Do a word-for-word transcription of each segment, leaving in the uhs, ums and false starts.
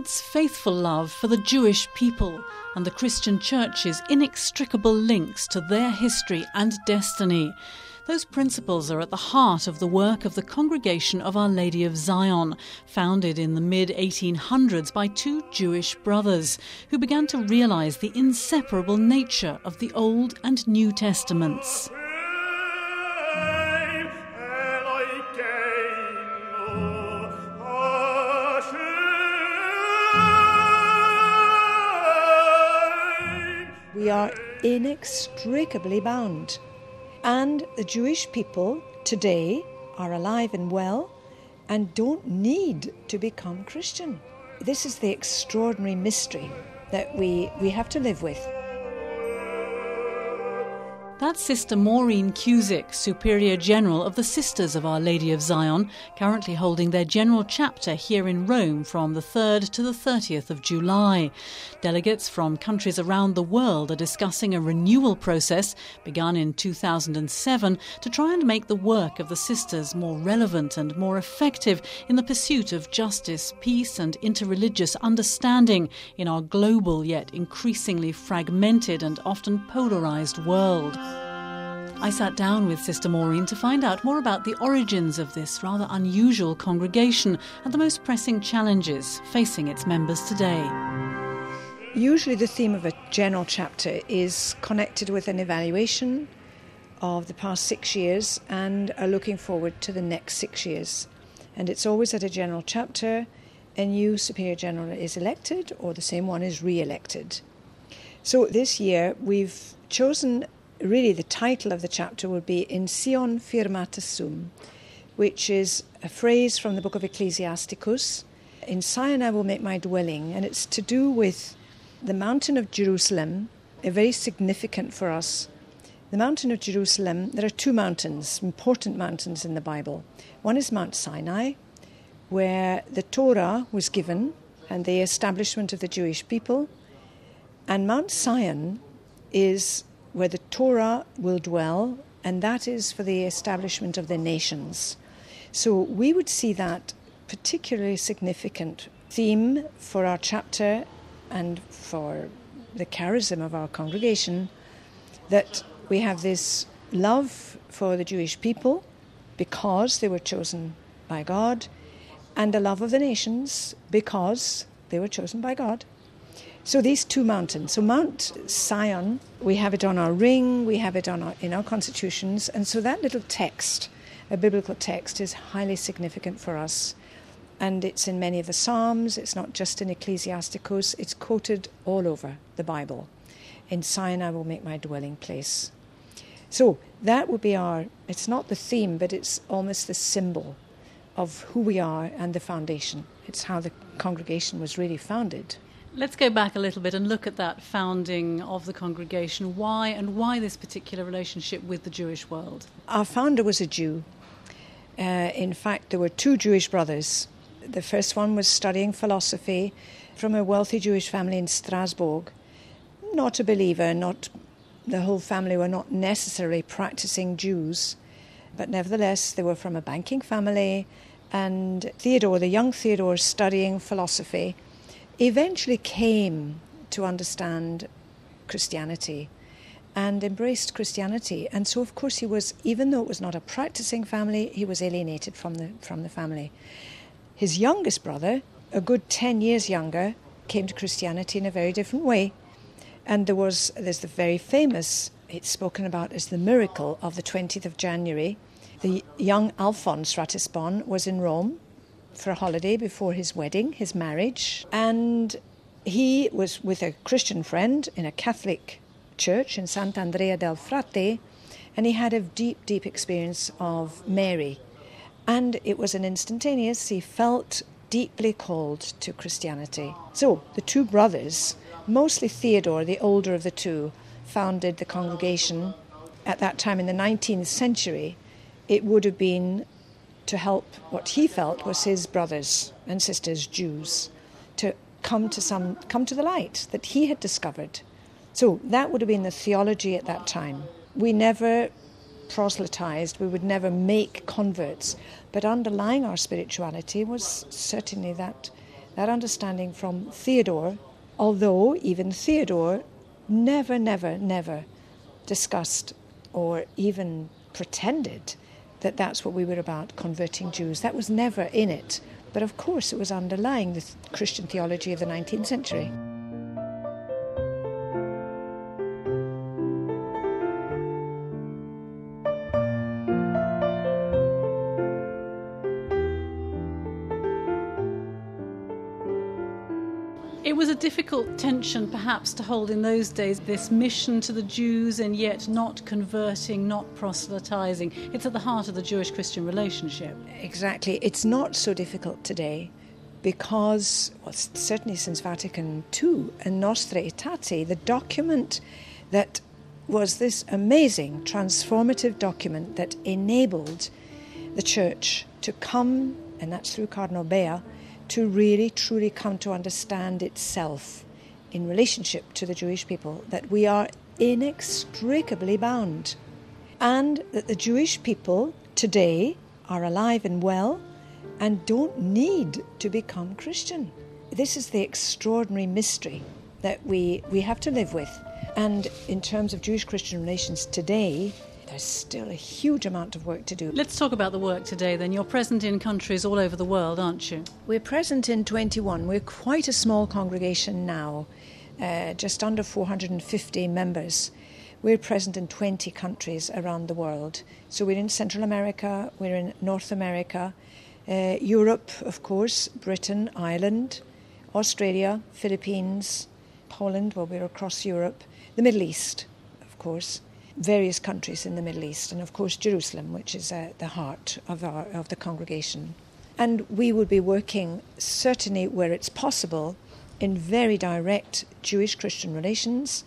God's faithful love for the Jewish people and the Christian Church's inextricable links to their history and destiny. Those principles are at the heart of the work of the Congregation of Our Lady of Zion, founded in the mid eighteen hundreds by two Jewish brothers who began to realise the inseparable nature of the Old and New Testaments. We are inextricably bound. And the Jewish people today are alive and well and don't need to become Christian. This is the extraordinary mystery that we, we have to live with. That's Sister Maureen Cusick, Superior General of the Sisters of Our Lady of Zion, currently holding their general chapter here in Rome from the third to the thirtieth of July. Delegates from countries around the world are discussing a renewal process begun in two thousand seven to try and make the work of the sisters more relevant and more effective in the pursuit of justice, peace and interreligious understanding in our global yet increasingly fragmented and often polarised world. I sat down with Sister Maureen to find out more about the origins of this rather unusual congregation and the most pressing challenges facing its members today. Usually the theme of a general chapter is connected with an evaluation of the past six years and are looking forward to the next six years. And it's always at a general chapter, a new Superior General is elected or the same one is re-elected. So this year we've chosen, really the title of the chapter would be In Sion Firmata Sum, which is a phrase from the book of Ecclesiasticus. In Zion I will make my dwelling, and it's to do with the mountain of Jerusalem, a very significant for us. The mountain of Jerusalem, there are two mountains, important mountains in the Bible. One is Mount Sinai, where the Torah was given and the establishment of the Jewish people. And Mount Zion is where the Torah will dwell, and that is for the establishment of the nations. So we would see that particularly significant theme for our chapter and for the charism of our congregation, that we have this love for the Jewish people because they were chosen by God, and a love of the nations because they were chosen by God. So these two mountains, so Mount Zion, we have it on our ring, we have it on our, in our constitutions, and so that little text, a biblical text, is highly significant for us. And it's in many of the Psalms, it's not just in Ecclesiasticus, it's quoted all over the Bible. In Zion I will make my dwelling place. So that would be our, it's not the theme, but it's almost the symbol of who we are and the foundation. It's how the congregation was really founded. Let's go back a little bit and look at that founding of the congregation. Why and why this particular relationship with the Jewish world? Our founder was a Jew. Uh, in fact, there were two Jewish brothers. The first one was studying philosophy from a wealthy Jewish family in Strasbourg. Not a believer, not the whole family were not necessarily practicing Jews, but nevertheless they were from a banking family. And Theodore, the young Theodore, studying philosophy, eventually came to understand Christianity and embraced Christianity. And so, of course, he was, even though it was not a practicing family, he was alienated from the from the family. His youngest brother, a good ten years younger, came to Christianity in a very different way. And there was, there's the very famous, it's spoken about as the miracle of the twentieth of January. The young Alphonse Ratisbonne was in Rome for a holiday before his wedding, his marriage, and he was with a Christian friend in a Catholic church in Sant'Andrea del Frate, and he had a deep, deep experience of Mary. And it was an instantaneous, he felt deeply called to Christianity. So the two brothers, mostly Theodore, the older of the two, founded the congregation. At that time in the nineteenth century, it would have been to help what he felt was his brothers and sisters, Jews, to come to some come to the light that he had discovered. So that would have been the theology at that time. We never proselytized, we would never make converts, but underlying our spirituality was certainly that that understanding from Theodore, although even Theodore never, never, never discussed or even pretended that that's what we were about, converting Jews. That was never in it. But of course it was underlying the Christian theology of the nineteenth century. It was a difficult tension perhaps to hold in those days, this mission to the Jews and yet not converting, not proselytizing. It's at the heart of the Jewish-Christian relationship. Exactly. It's not so difficult today because, well, certainly since Vatican Two and Nostra Aetate, the document that was this amazing transformative document that enabled the Church to come, and that's through Cardinal Bea, to really, truly come to understand itself in relationship to the Jewish people, that we are inextricably bound, and that the Jewish people today are alive and well and don't need to become Christian. This is the extraordinary mystery that we, we have to live with. And in terms of Jewish-Christian relations today, there's still a huge amount of work to do. Let's talk about the work today then. You're present in countries all over the world, aren't you? We're present in twenty-one. We're quite a small congregation now, uh, just under four hundred fifty members. We're present in twenty countries around the world. So we're in Central America, we're in North America, uh, Europe, of course, Britain, Ireland, Australia, Philippines, Poland, well, we're across Europe, the Middle East, of course, various countries in the Middle East, and of course Jerusalem, which is uh, the heart of our of the congregation. And we will be working, certainly where it's possible, in very direct Jewish-Christian relations,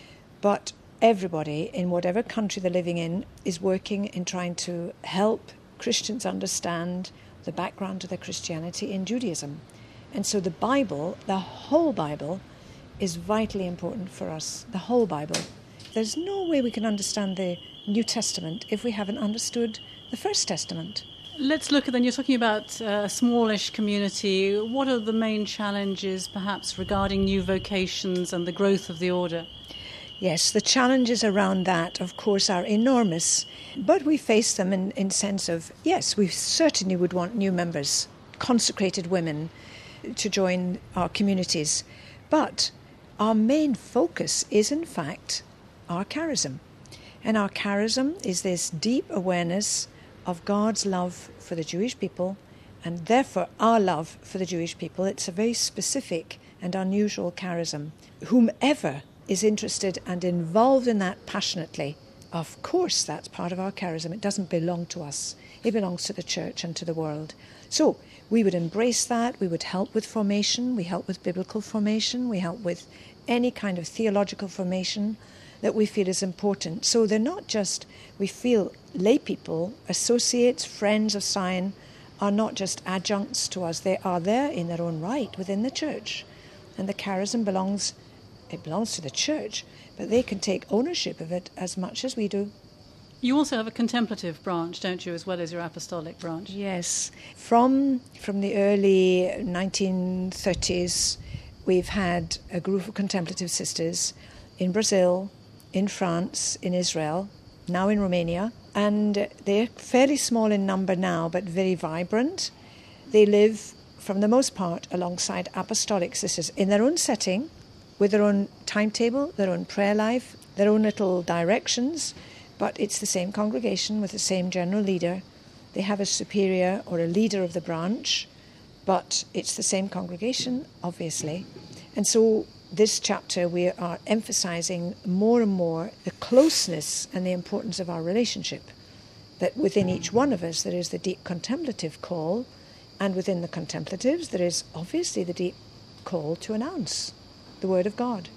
but everybody in whatever country they're living in is working in trying to help Christians understand the background to their Christianity in Judaism. And so the Bible, the whole Bible, is vitally important for us, the whole Bible. There's no way we can understand the New Testament if we haven't understood the First Testament. Let's look at then, you're talking about a smallish community. What are the main challenges perhaps regarding new vocations and the growth of the order? Yes, the challenges around that, of course, are enormous, but we face them in, in sense of, yes, we certainly would want new members, consecrated women, to join our communities. But our main focus is, in fact, our charism. And our charism is this deep awareness of God's love for the Jewish people, and therefore our love for the Jewish people. It's a very specific and unusual charism. Whomever is interested and involved in that passionately, of course that's part of our charism. It doesn't belong to us. It belongs to the church and to the world. So we would embrace that. We would help with formation. We help with biblical formation. We help with any kind of theological formation that we feel is important. So they're not just, we feel lay people, associates, friends of Sion, are not just adjuncts to us. They are there in their own right within the church. And the charism belongs, it belongs to the church, but they can take ownership of it as much as we do. You also have a contemplative branch, don't you, as well as your apostolic branch? Yes. From, from the early nineteen thirties, we've had a group of contemplative sisters in Brazil, in France, in Israel, now in Romania, and they're fairly small in number now, but very vibrant. They live, from the most part, alongside apostolic sisters in their own setting, with their own timetable, their own prayer life, their own little directions, but it's the same congregation with the same general leader. They have a superior or a leader of the branch, but it's the same congregation, obviously. And so this chapter we are emphasizing more and more the closeness and the importance of our relationship, that within each one of us there is the deep contemplative call, and within the contemplatives there is obviously the deep call to announce the Word of God.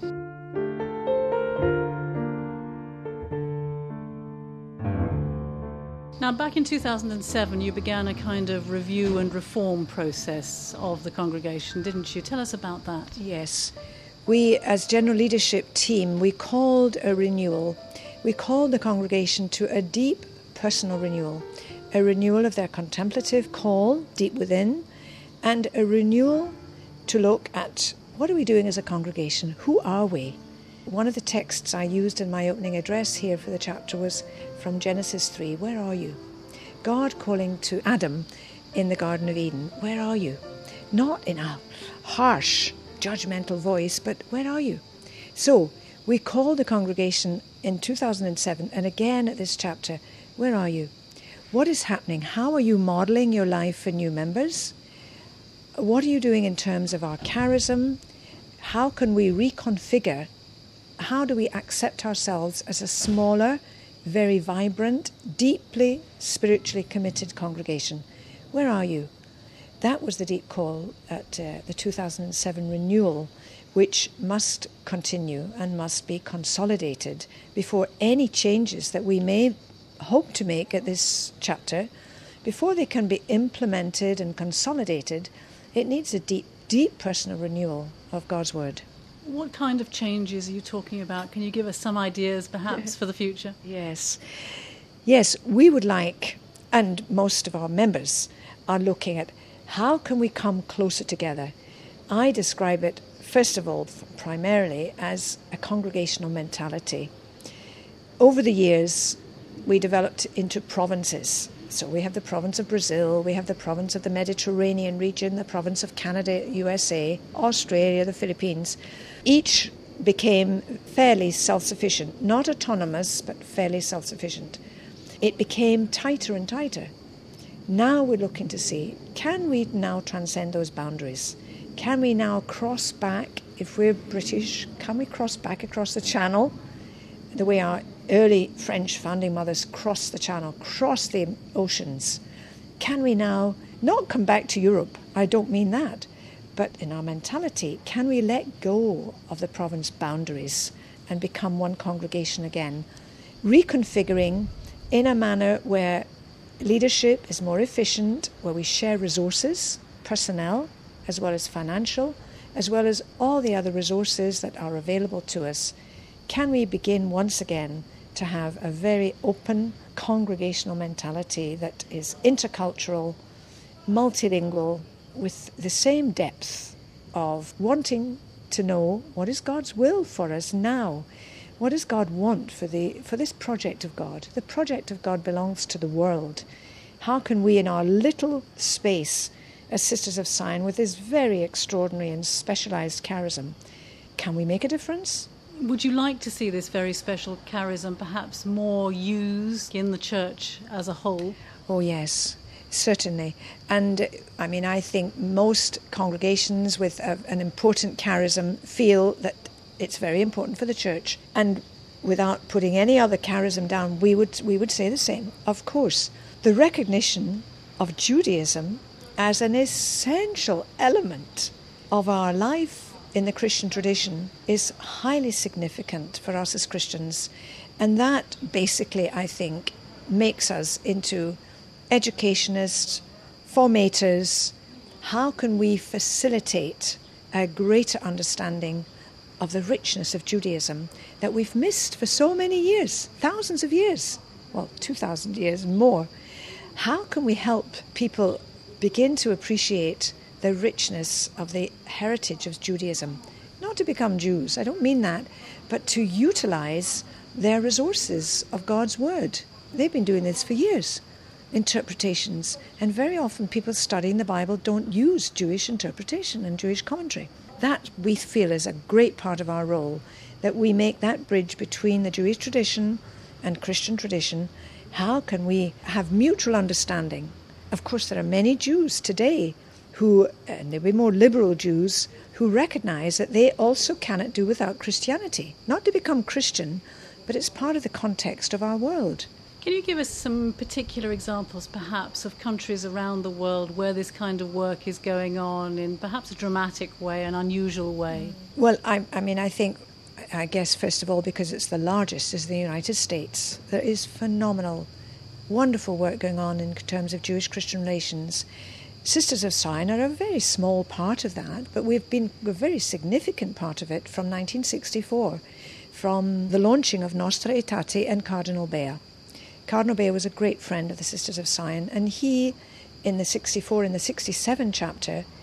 Now, back in two thousand seven, you began a kind of review and reform process of the congregation, didn't you? Tell us about that. Yes. We, as general leadership team, we called a renewal. We called the congregation to a deep personal renewal, a renewal of their contemplative call deep within, and a renewal to look at what are we doing as a congregation? Who are we? One of the texts I used in my opening address here for the chapter was from Genesis three. Where are you? God calling to Adam in the Garden of Eden. Where are you? Not in a harsh, judgmental voice, but where are you? So we called the congregation in two thousand seven, and again at this chapter, where are you? What is happening? How are you modelling your life for new members? What are you doing in terms of our charism? How can we reconfigure? How do we accept ourselves as a smaller, very vibrant, deeply spiritually committed congregation? Where are you? That was the deep call at uh, the two thousand seven renewal, which must continue and must be consolidated before any changes that we may hope to make at this chapter, before they can be implemented and consolidated. It needs a deep, deep personal renewal of God's Word. What kind of changes are you talking about? Can you give us some ideas, perhaps, for the future? Yes. Yes, we would like, and most of our members are looking at, how can we come closer together? I describe it, first of all, primarily as a congregational mentality. Over the years, we developed into provinces. So we have the province of Brazil, we have the province of the Mediterranean region, the province of Canada, U S A, Australia, the Philippines. Each became fairly self-sufficient, not autonomous, but fairly self-sufficient. It became tighter and tighter. Now we're looking to see, can we now transcend those boundaries? Can we now cross back, if we're British, can we cross back across the Channel, the way our early French founding mothers crossed the Channel, crossed the oceans? Can we now not come back to Europe? I don't mean that. But in our mentality, can we let go of the province boundaries and become one congregation again? Reconfiguring in a manner where leadership is more efficient, where we share resources, personnel, as well as financial, as well as all the other resources that are available to us. Can we begin once again to have a very open congregational mentality that is intercultural, multilingual, with the same depth of wanting to know what is God's will for us now? What does God want for the for this project of God? The project of God belongs to the world. How can we, in our little space as Sisters of Sion, with this very extraordinary and specialised charism, can we make a difference? Would you like to see this very special charism perhaps more used in the church as a whole? Oh yes, certainly. And I mean, I think most congregations with a, an important charism feel that it's very important for the church. And without putting any other charism down, we would we would say the same. Of course, the recognition of Judaism as an essential element of our life in the Christian tradition is highly significant for us as Christians. And that basically, I think, makes us into educationists, formators. How can we facilitate a greater understanding of the richness of Judaism that we've missed for so many years, thousands of years, well, two thousand years and more? How can we help people begin to appreciate the richness of the heritage of Judaism? Not to become Jews, I don't mean that, but to utilize their resources of God's Word. They've been doing this for years. Interpretations, and very often people studying the Bible don't use Jewish interpretation and Jewish commentary. That, we feel, is a great part of our role, that we make that bridge between the Jewish tradition and Christian tradition. How can we have mutual understanding? Of course, there are many Jews today who, and there'll be more liberal Jews, who recognize that they also cannot do without Christianity. Not to become Christian, but it's part of the context of our world. Can you give us some particular examples, perhaps, of countries around the world where this kind of work is going on in perhaps a dramatic way, an unusual way? Well, I, I mean, I think, I guess, first of all, because it's the largest, is the United States. There is phenomenal, wonderful work going on in terms of Jewish-Christian relations. Sisters of Sion are a very small part of that, but we've been a very significant part of it from nineteen sixty-four, from the launching of Nostra Aetate and Cardinal Bea. Cardinal Bea was a great friend of the Sisters of Sion, and he, in the sixty-four and the sixty-seven chapter,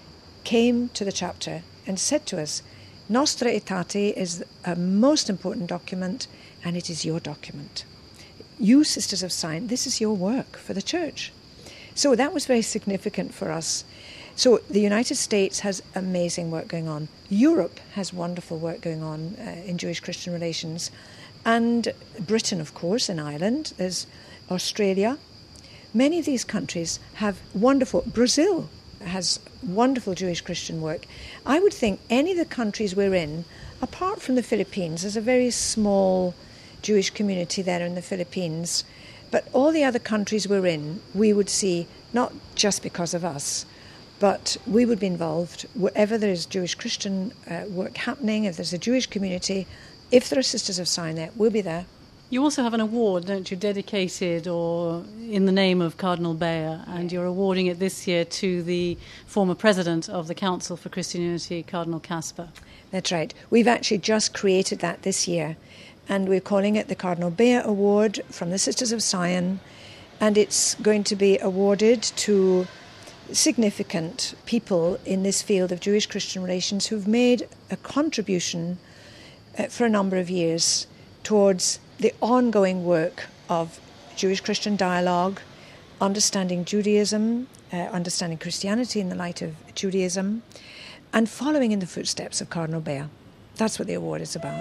came to the chapter and said to us, Nostra Aetate is a most important document, and it is your document. You, Sisters of Zion, this is your work for the church. So that was very significant for us. So the United States has amazing work going on. Europe has wonderful work going on uh, in Jewish-Christian relations. And Britain, of course, and Ireland. There's Australia. Many of these countries have wonderful... Brazil has wonderful Jewish-Christian work. I would think any of the countries we're in, apart from the Philippines, there's a very small Jewish community there in the Philippines, but all the other countries we're in, we would see, not just because of us, but we would be involved wherever there's Jewish-Christian uh, work happening. If there's a Jewish community, if there are Sisters of Zion there, we'll be there. You also have an award, don't you, dedicated or in the name of Cardinal Bea, and you're awarding it this year to the former president of the Council for Christian Unity, Cardinal Kasper. That's right. We've actually just created that this year, and we're calling it the Cardinal Bea Award from the Sisters of Zion, and it's going to be awarded to significant people in this field of Jewish-Christian relations who've made a contribution uh, for a number of years towards the ongoing work of Jewish-Christian dialogue, understanding Judaism, uh, understanding Christianity in the light of Judaism, and following in the footsteps of Cardinal Bea. That's what the award is about.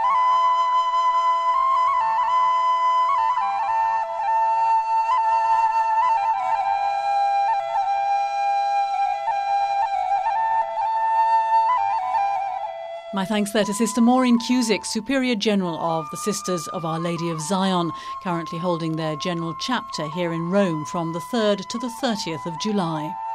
My thanks there to Sister Maureen Cusick, Superior General of the Sisters of Our Lady of Zion, currently holding their general chapter here in Rome from the third to the thirtieth of July.